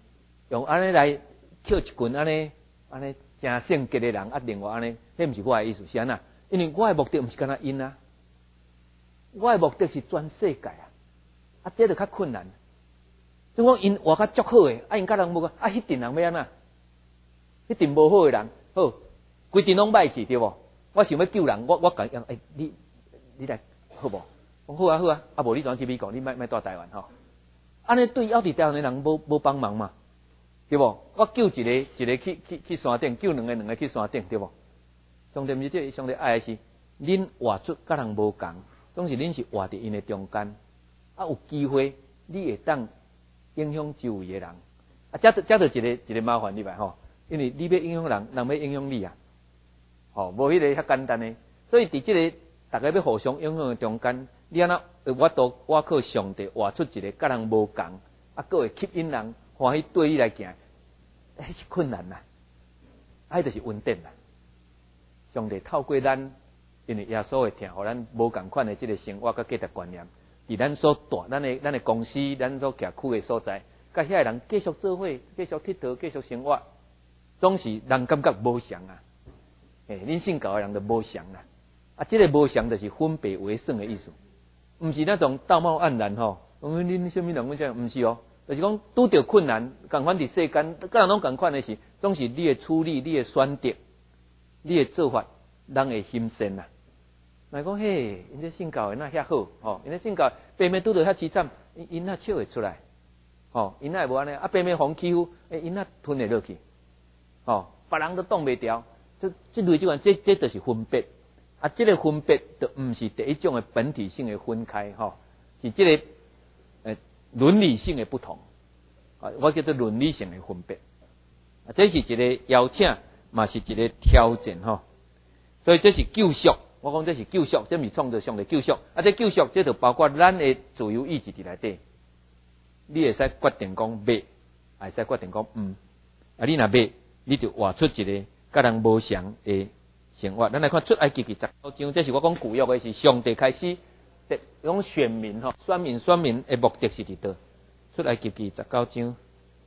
用安尼来捡一群安尼真性格的人啊，另外安尼，迄毋是我的意思，是安那？因为我的目的毋是干那因啊，我的目的是全世界啊，这就较困难。总讲因活较足好诶，因甲人无啊，迄阵人要安那？迄阵无好诶人，好，规阵拢歹去对无？我想要救人，我讲你来好无？讲好啊好啊，啊无你转去美国，你莫住台湾吼。安尼对要伫台湾诶人无帮忙嘛？对无？我救一个去山顶，救两个去山顶，对无？上帝毋是这，上帝爱的是恁活出甲人无共，总是恁是活伫因的中间，啊有机会你会当影响周围的人，啊这就一个麻烦入来吼，因为你要影响人，人要影响你啊，吼无迄个遐简单的，所以伫这个大家要互相影响的中间，你安那我靠上帝活出一个甲人无共，啊佫会吸引人欢喜对你来行，迄是困难啦，迄就是稳定啦。上帝透过咱，因为耶稣会听，互咱无共款的这个生活甲价值观念，伫咱所住咱的公司，咱所徛区的所在，甲遐个人继续做伙，继续佚佗，继续生活，总是人感觉无相啊。恁信教的人就无相啦。啊，这个无相就是分别为圣的意思，毋是那种道貌岸然吼。恁什么人阮这样，毋是哦，就是讲拄着困难，共款伫世间，甲人拢共款的是，总是你的处理，你的选择。你的做法，人会心善啦。来讲嘿，因这信教的那遐好，吼，因这信教白面拄到遐凄惨，因那笑会出来，吼，因那无安尼，啊白面互欺负，因那吞会落去，吼，别人都挡袂调，这类即款，这就是分别，啊，这个分别就毋是第一种的本体性的分开，吼，是这个伦理性的不同，啊，我叫做伦理性的分别，啊，这是一个邀请。嘛是一个挑战吼，所以这是救赎。我讲这是救赎，这毋是创造上的救赎。啊，这救赎这就包括咱的自由意志伫内底。你会使决定讲买，也会使决定讲啊，你若买，你就活出一个甲人无相的生活。咱来看出埃及记19章，这是我讲旧约的是上帝开始讲选民吼，选民的目的是伫倒？出埃及记19章。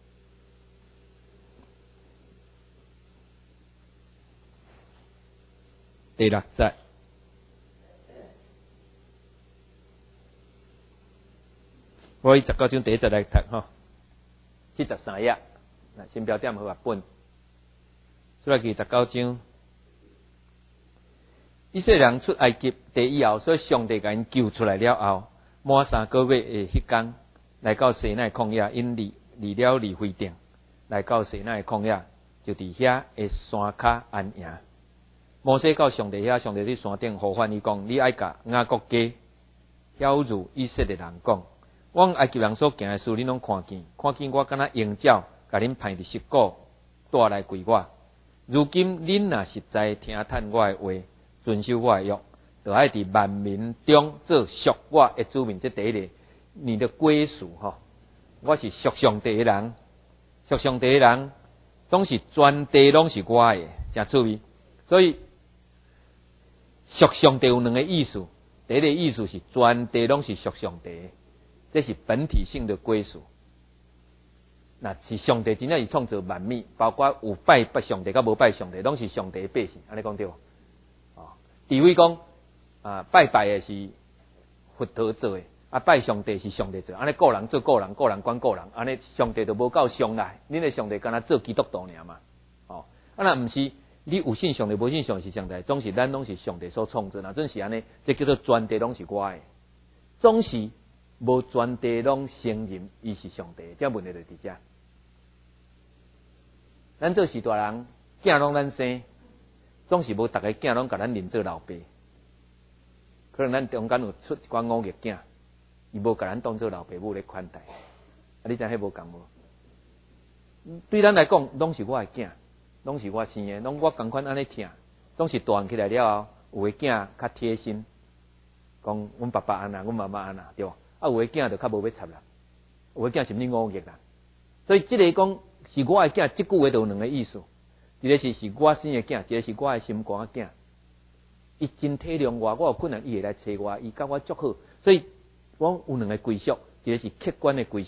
第6节，我以19章第1节来读吼，73页，那新标点好啊本，出来记19章，以色列人出埃及地以后，所以上帝甲因救出来了后，满3个月的迄天，来到西奈旷野，因离了离非定，来到西奈旷野，就伫遐的山骹安营。摩西到上帝遐，上帝伫山顶呼唤伊讲：你爱甲雅各家晓如以色列人讲，阮埃及人所行的事，恁拢看见，看见我敢若鹰鸟，甲恁派伫石鼓，带来归我。如今恁若实在听叹我的话，遵守我的约，就爱伫万民中做属我的子民。这第一个，你的归属吼，我是属上帝的人，属上帝的人，总是全地拢是我的，真趣味。所以属上帝有两个意思，第一个意思是全地拢是属上帝的，这是本体性的归属。那是上帝真正是创造万物，包括有拜上帝甲无拜上帝，拢是上帝的百姓，安尼讲对无？除非讲拜的是佛陀做的，拜上帝是上帝做，安尼个人做个人，个人管个人，安尼上帝就无够上来。恁的上帝敢若做基督徒尔嘛？那毋是。你有信上帝，无信上帝是上帝，总是咱拢是上帝所创造，那真是安尼，这叫做全地拢是我的，总是无全地拢承认伊是上帝，这问题就伫遮。咱做时大人，囝拢咱生，总是无逐个囝拢甲咱认做老爸，可能咱中间有出一寡五个囝，伊无甲咱当做老爸母咧款待，你知迄无共无？对咱来讲，拢是我的囝。拢是我生的，拢我共款安尼听，总是大汉起来了后，有个囝较贴心，讲阮爸爸安那，阮妈妈安那，对无？有个囝就较无要插啦，有个囝是毋五个啦。所以即个讲是我的囝，即句话就有两个意思，一个是我生的囝，一个是我的心肝囝。伊真体谅我，我有困难伊会来找我，伊甲我足好。所以我有两个归属，一个是客观的归属，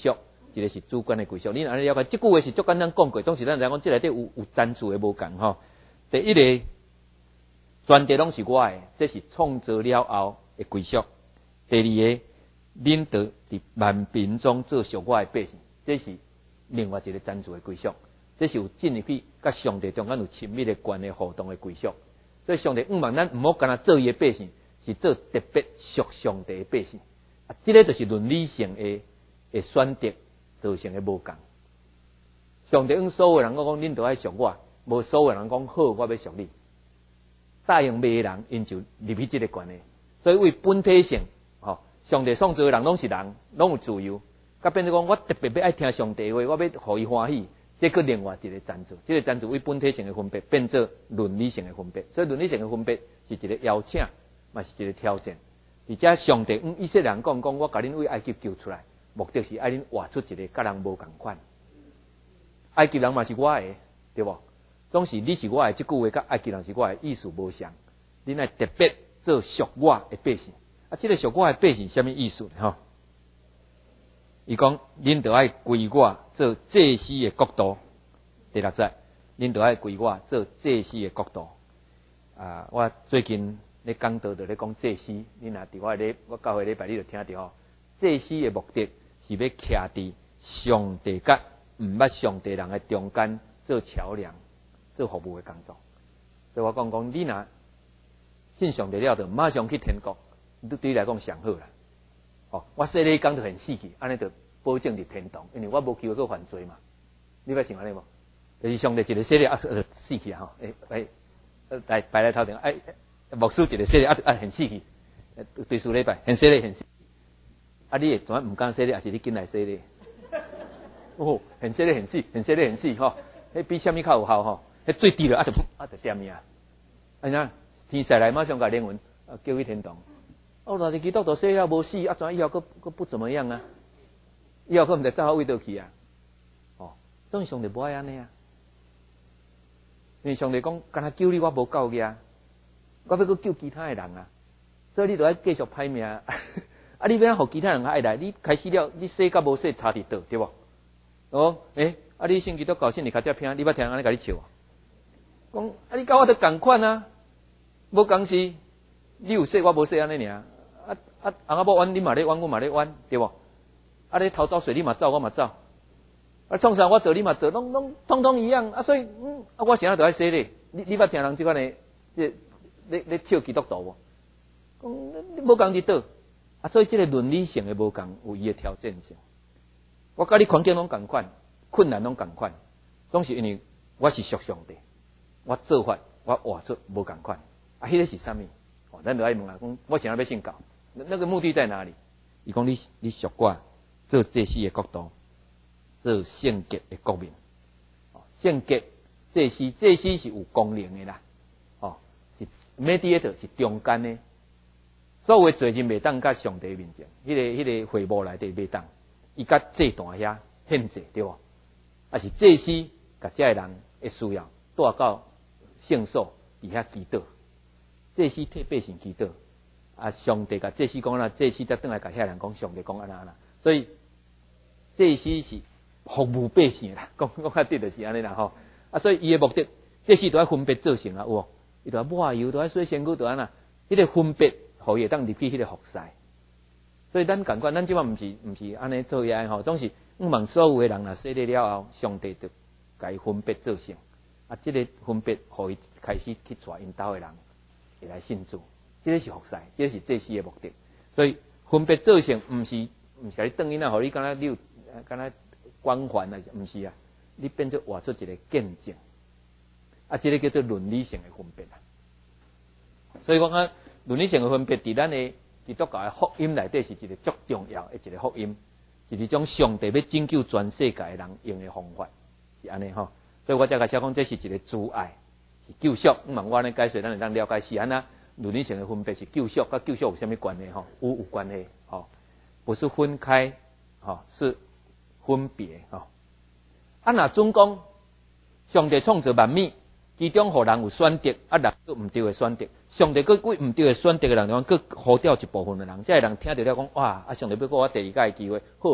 一个是主观的归属。你安尼了解，即句话是足简单讲过，总是咱知讲，即内底有赞助的无共吼。第一个，全地拢是我的，这是创造了后的归属。第二个，恁得伫万民中做属我的百姓，这是另外一个赞助的归属。这是有进入去甲上帝中间有亲密的关系互动的归属。所以上帝望咱毋好干那做伊的百姓，是做特别属上帝的百姓。啊，这个就是伦理性的选择造成的无共。上帝所有人讲恁都爱属我，无所有人讲好，我要属你。答应袂的人，因就入去这个关系。所以为本体性，上帝创造的人拢是人，拢有自由。甲变成讲，我特别要爱听上帝的话，我要互伊欢喜。这个另外一个赞助，这个赞助为本体性的分别变做伦理性的分别，所以伦理性的分别是一个邀请，嘛是一个挑战。而且上帝以色列人讲，我甲恁为埃及救出来，目的是爱恁活出一个甲人无共款。埃及人嘛是我的，对不？总是你是我的，这句话甲埃及人是我的意思无相。恁爱特别做属我的百姓，啊，这个属我的百姓什么意思呢？伊讲，恁就爱归我做祭司的国度。第六节，恁就爱归我做祭司的国度。啊，我最近咧讲道就咧讲祭司，恁若伫我教会礼拜你就听到吼。祭司的目的是要徛伫上帝甲毋捌上帝人的中间做桥梁，做服务的工作。所以我讲，你若信上帝了，就马上去天国，对你来讲上好啦。我说你讲就很死去，安尼就保证伫天堂，因为我无机会去犯罪嘛。你捌想安尼无？就是上帝一个说你死去啊！来摆来头前，牧师一个说你很死去，对数礼拜很说你很死。你会怎啊唔敢说你，还是你进来说你？很说你很死，很说你很死吼。迄比什么较有效吼？迄最低了就点命。那天使来马上甲灵魂叫去天堂。若是基督徒说了无死，怎以后佫不怎么样啊？以后佫毋知走到位倒去啊？总是上帝不爱安尼啊！因为上帝讲，干那救你，我无够个啊！我要佫救其他的人啊！所以你就要继续歹命啊！你要互其他人爱来，你开始了，你说甲无说差伫倒，对无？你信基督教信你较只听，你捌听人安尼甲你笑啊？讲你甲我都共款啊！无共是，你有说我无说安尼尔。翁仔某冤，你嘛咧冤，我嘛咧冤，对无？你头走水，你嘛走，我嘛走。创啥我做，你嘛做，拢通通一样。所以我现在都爱说咧，你捌听人即款的，咧笑基督徒无？讲你无共伫倒。所以这个伦理性的无共有伊的挑战性。我甲你环境拢共款，困难拢共款，总是因为我是属上帝，我做法我活出无共款。迄个是啥物？咱就爱问啊，讲我想要信教，那个目的在哪里？伊讲你属我做祭司的国度，做圣洁的国民。圣洁祭司是有功能的啦，是 mediator 是中间的。所有的罪人袂当甲上帝面前，迄个会幕内底袂当，伊甲祭坛遐献祭对无？是祭司甲遮个人的需要带到圣所伫遐祈祷，祭司替百姓祈祷，上帝甲祭司讲啦，祭司才转来甲遐人讲，上帝讲安那，所以祭司是服务百姓啦，讲较对就是安尼啦吼。所以伊的目的，祭司都要分别做成啊，有无？伊都要抹油，都要洗身躯，都安那，迄个分别。互伊会当入去迄个服侍，所以咱感觉咱即摆毋是安尼做嘢吼，总是望所有诶人若洗礼了后，上帝就甲伊分别做成，即个分别互伊开始去带因兜诶人会来信主，即个是服侍，即个是祭司诶目的。所以分别做成毋是甲你当因啊，互你敢若你有敢若光环啊，毋是啊，你变做活出一个见证，即个叫做伦理性诶分别啊。所以讲啊。伦理性的分别，伫咱的基督教的福音内底是一个足重要的一个福音，是一种上帝要拯救全世界的人用的方法，是安尼吼。所以我才甲小讲，这是一个主爱，是救赎。我安尼解说，咱会当了解是安那。伦理性的分别是救赎，甲救赎有啥物关系吼？有关系吼，不是分开吼，是分别吼。若总讲上帝创造万物。其中，互人有选择，人佫毋对的选择。上帝佫为毋对的选择的人，佫糊掉一部分的人，这个人听到了讲，哇！上帝要给我第二届机会，好，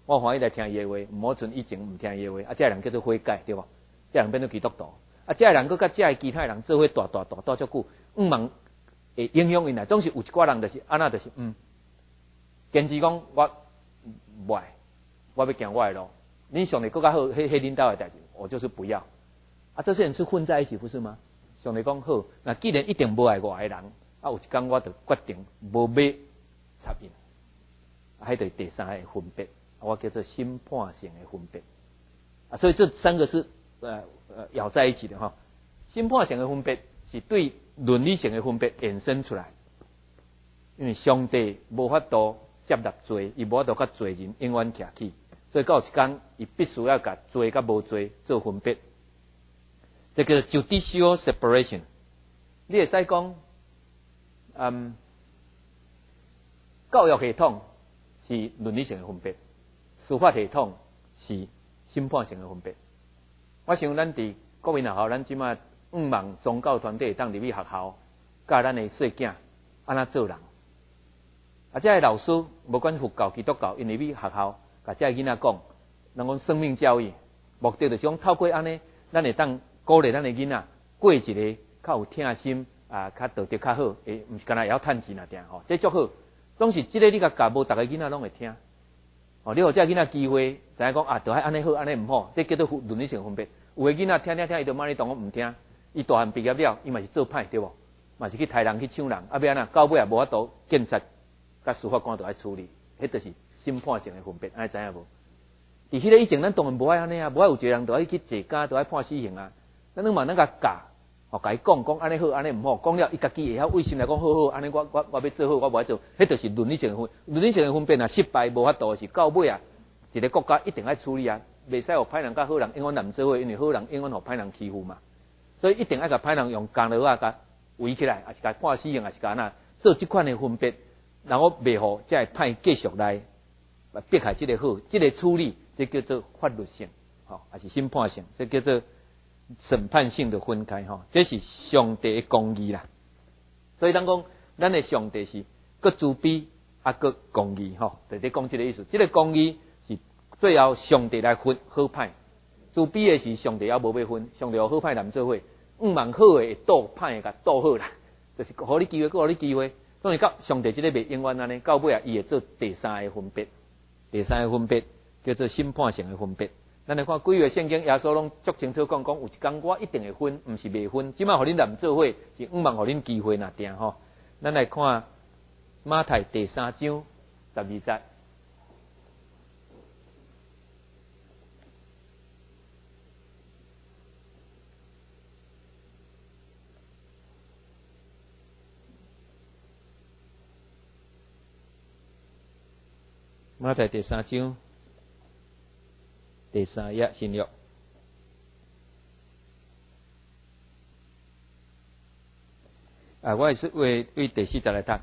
我欢喜来听伊的话，唔好像以前唔听伊的话。啊，这人叫做悔改，对无？这人变做基督徒。啊，这人佮这其他人做伙大足久，茫会影响因啦。总是有一寡人就是安那就是坚持讲我唔爱，我要行我的路。恁上帝更较好，迄领导的代志，我就是不要。啊，这些人是混在一起，不是吗？上帝讲好，那既然一定无爱我的人，啊，有一天我就决定无要插因。啊，迄就是第三个分别，我叫做审判性的分别。啊，所以这三个是咬在一起的哈。审判性的分别是对伦理性的分别衍生出来，因为上帝无法度接纳罪，伊无法度甲罪人永远徛起。所以到一天，伊必须要甲罪甲无罪做分别，这叫做 judicial separation。你会使讲，教育系统是伦理性的分别，司法系统是审判性的分别。我想咱伫国民学校，咱即马望宗教团体当入去学校，教咱的细囝安怎做人。啊，这老师无管佛教、基督教，因入去学校。甲这囡仔讲，人讲生命教育，目的就是讲透过安尼，咱会当鼓励咱的囡仔过一个较有听心啊，较道德较好，毋是干那会晓趁钱啊，定吼，这足好。总是这个你甲教，无逐个囡仔拢会听。哦，你互这囡仔机会，知影讲啊，着爱安尼好，安尼毋好，这叫做伦理性分别。有个囡仔听，伊就骂你当我毋听，伊大汉毕业了，伊嘛是做歹对无？嘛是去杀人去抢人，啊，要安那到尾也无法度，警察甲司法官着爱处理，迄就是。审判性的分别，爱知影无？伫迄个以前，咱当然无爱安尼啊，无爱有一个人着爱去坐监，着爱判死刑啊。咱嘛甲教，甲伊讲安尼好，安尼毋好，讲了伊家己会晓为心来讲好好，安尼我要做好，我无爱做，迄就是伦理性的分。伦理性的分别啊，失败无法度是到尾啊，一个国家一定爱处理啊，袂使互歹人甲好人永远难做伙，因为好人永远互歹人欺负嘛。所以一定爱甲歹人用工劳啊，甲围起来，也是甲判死刑，也是甲那做即款的分别，然后袂互才会歹继续来。迫害这个好，这个处理，这叫做法律性，还是审判性，这叫做审判性的分开，这是上帝的公义啦。所以咱讲，咱的上帝是各慈悲啊，各公义，就在讲这个意思。这个公义是最后上帝来分好歹，慈悲的是上帝也无要分，上帝有好歹难做伙，望好的会倒歹的甲倒好啦，就是互你机会，互你机会。所以到上帝这个袂永远安尼，到尾啊，伊会做第三个分别。第三个分别叫做审判性的分别。咱来看几个圣经，耶稣拢足清楚讲，有一天我一定会分，毋是未分。即摆互恁难做伙，是望互恁机会若定吼。咱来看马太第3章12节。马太第3章第3页新约。我是为第4节来读。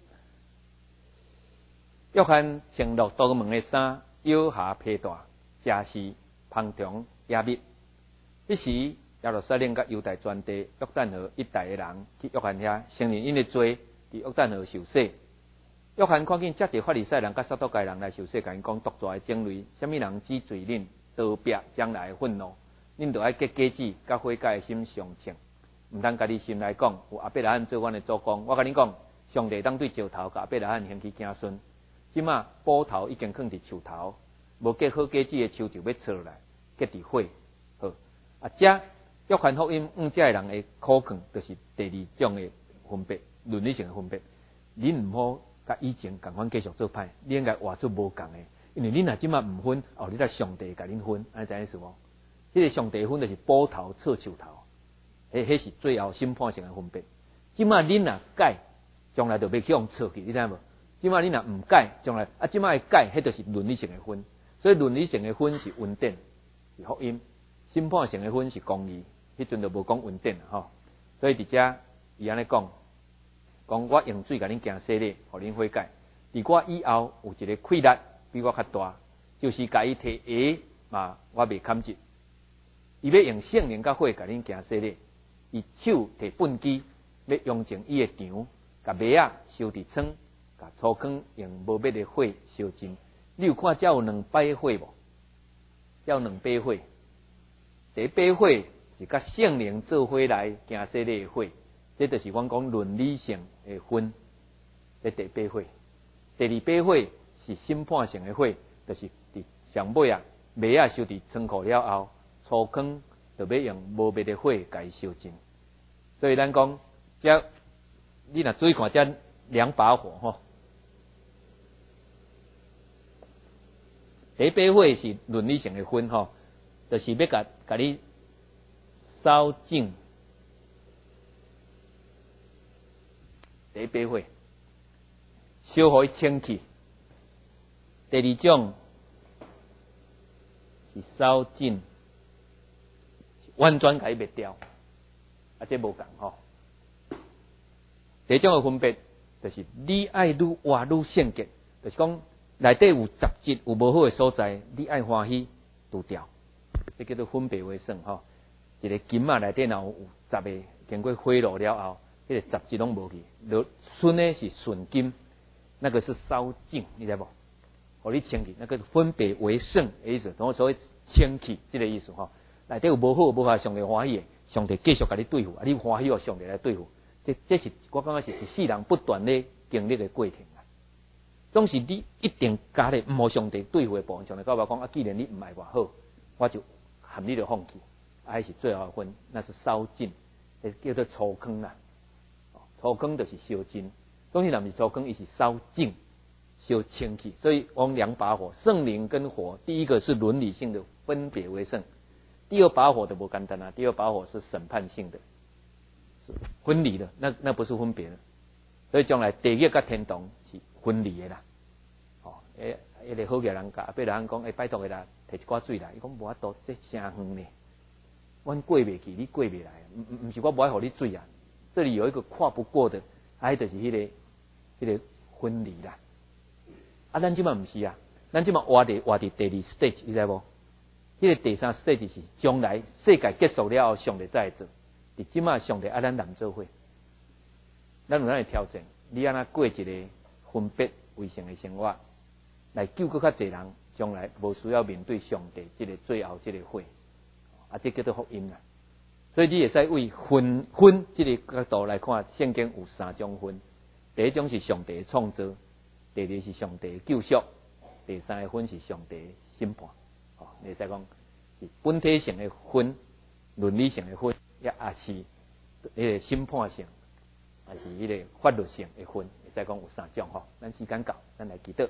约翰穿落多门的衫，腰下披带，正是芳肠野蜜。彼时耶路撒冷甲犹太全地约旦河一带的人去约翰遐承认因的罪，伫约旦河受洗。约翰看见接着法利赛人甲撒都该人来受洗，甲因讲：独抓的种类，什么人指罪恁，逃避将来的愤怒，恁着爱结果子，甲悔改的心相称。毋通家己心来讲，有亚伯拉罕做阮的祖公。我甲恁讲，上帝当对石头甲亚伯拉罕兴起子孙。即马埔头已经放伫树头，无结好果子的树就要切落来，结伫火。好，这约翰福音这的人的苦劝，就是第二种的分别，伦理性的分别。恁毋好。甲以前共款继续做歹，你应该活出无共的，因为恁若即马毋分，你在上帝甲恁分，安尼知影意思无？迄个上帝分就是埔头错树头，迄是最后审判性的分别。即马恁若改，将来就要去用错去，你知影无？即马恁若毋改，将来即马会改，迄就是伦理性的分。所以伦理性的分是恩典，是福音；审判性的分是公义。迄阵就无讲恩典啦，吼。所以伫遮伊安尼讲。讲我用水甲恁行洗礼，互恁悔改。伫我以后有一个气力比我较大，就是甲伊摕鞋嘛，我袂堪折。伊要用圣灵甲火甲恁行洗礼，伊手摕粪箕，要用净伊的场，甲麦仔烧伫床，甲粗糠用无灭的火烧尽， 你有看才有两百火无？要两百火。第一把火是甲圣灵做伙来行洗礼的火，这就是阮讲伦理性的分。这第一把火。第二把火是审判性的火，就是伫上尾啊，麦啊收伫仓库了后，粗糠就要用无灭的火甲伊烧尽。所以咱讲，这你若注意看，这两把火吼。第一把火是伦理性的分吼，就是要甲你烧净。第一把火，烧互伊清气。第二种是烧尽，完全甲伊灭掉，啊，这无共吼。第一种的分别，就是你爱愈活愈圣洁，就是讲内底有杂质、有无好的所在，你爱欢喜除掉，这叫做分别为圣吼。一个金啊内底若有杂的，经过火炉了后，迄个杂质拢无去，就纯的是纯金，那个是烧净，你知无？互你清气，那个分别为圣的意思，同所谓清气这个意思吼。内底有无好无坏，上帝欢喜的，上帝继续甲你对付，啊，你欢喜哦，上帝来对付。这是我感觉是一世人不断咧经历的过程啊。总是你一定加咧毋好上帝对付的部分，上帝告我讲啊，既然你毋爱我好，我就含你就放弃，还是最后分，那是烧尽，叫做粗糠啦。粗糠就是烧尽，总是若毋是粗糠，伊是烧净。修清气，所以往两把火，圣灵跟火，第一个是伦理性的分别为圣，第二把火的不简单啊，第二把火是审判性的，是分离的，那不是分别的，所以将来地狱跟天堂是分离的啦。哦，一个好嘅人甲，别人讲，拜托个啦，摕一寡水来，伊讲无法度，这真远呢，阮过袂去，你过袂来，唔是我无爱互你水啊，这里有一个跨不过的，就是迄个分离啦。啊，咱即嘛毋是啊，咱即嘛活伫第二 stage， 你知无？迄个第三 stage 是将来世界结束了后，上帝再做。伫即嘛，上帝咱男做伙，咱有咱的挑战。你安那过一个分别为圣的生活，来救搁较侪人，将来无需要面对上帝即个最后即个火，啊，这叫做福音啦。所以你会使为分即个角度来看，圣经有三种分。第一种是上帝的创造。第二是上帝的救赎，第三个分是上帝的审判。哦，你使讲是本体性的分、伦理性的分，也是迄个审判性，也是迄个法律性的分。你使讲有三种吼。咱时间到，咱来祈祷。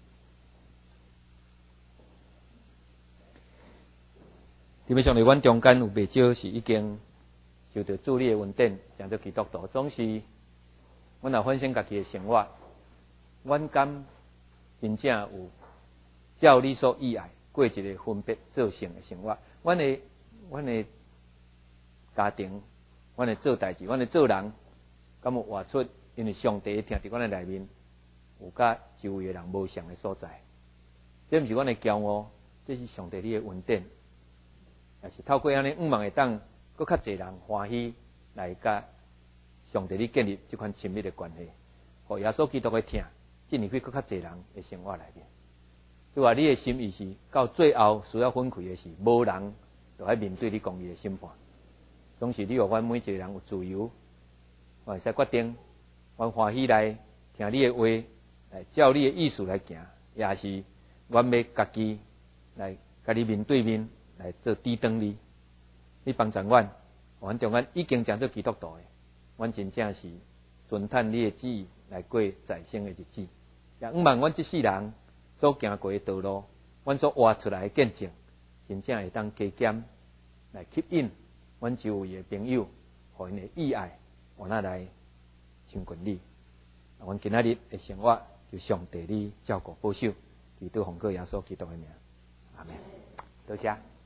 基本上，阮中间有袂少是已经受到主理的恩典，讲做基督徒，总是阮也反省家己的生活。阮敢真正有照你所意爱过一个分别做圣的生活。阮的家庭，阮的做代志，阮的做人，敢有活出因为上帝听伫阮的内面有甲周围的人无相的所在。这毋是阮的骄傲，这是上帝你的恩典，也是透过安尼望会当搁较侪人欢喜来甲上帝你建立这款亲密的关系，互耶稣基督的听。进入去更较侪人的生活内面，就话你的心意是到最后需要分开的是，无人就喺面对你公义的审判。总是你互阮每一个人有自由，我会使决定，阮欢喜来听你的话，来照你的意思来行，也是阮要家己来甲你面对面来做抵挡你。你帮助阮，阮中间已经讲做基督徒的，阮真正是遵探你的旨意来过在生的日子。也毋望阮这世人所行过的道路，阮所活出来的见证，真正会当加减来吸引阮周围的朋友，互因的意爱，往那来亲近你。阮今仔日的生活，就上帝你照顾保守，祈祷奉告耶稣基督的名，阿门。多谢。